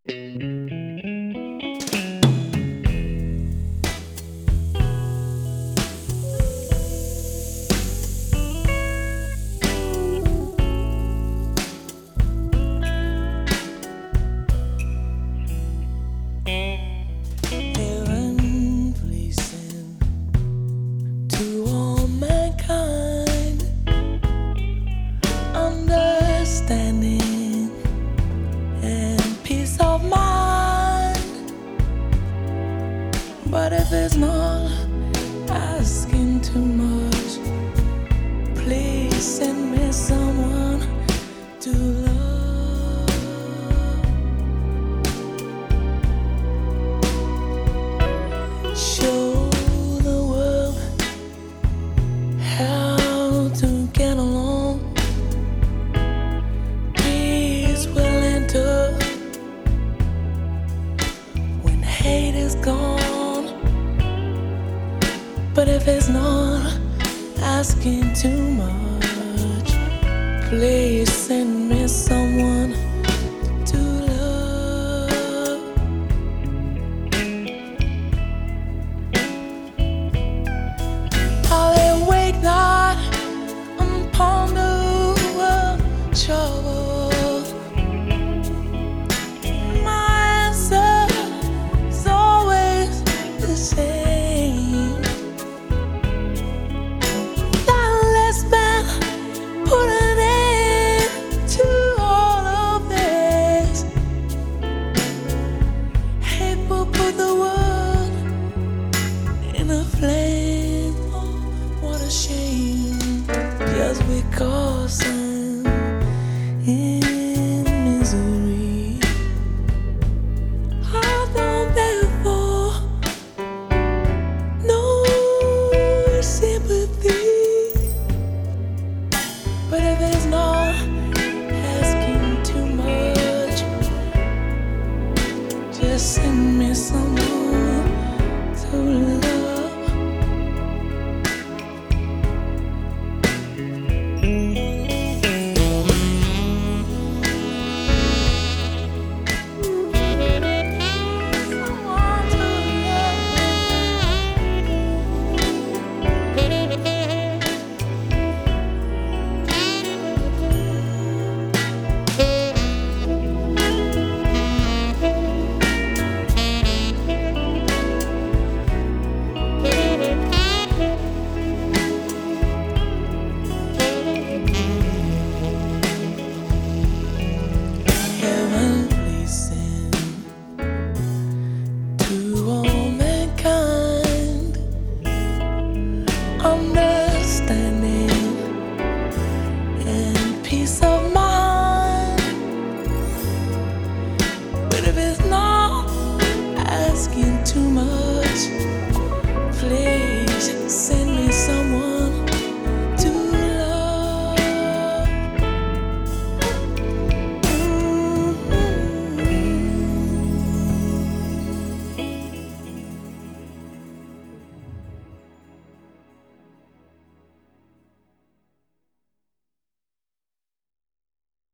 Heaven, please send to all mankind understanding and peace of mind. But if it's not asking too much, please send me someone to love. Show the world how to get along. Peace will enter when hate is gone. But if it's not asking too much, please send me someone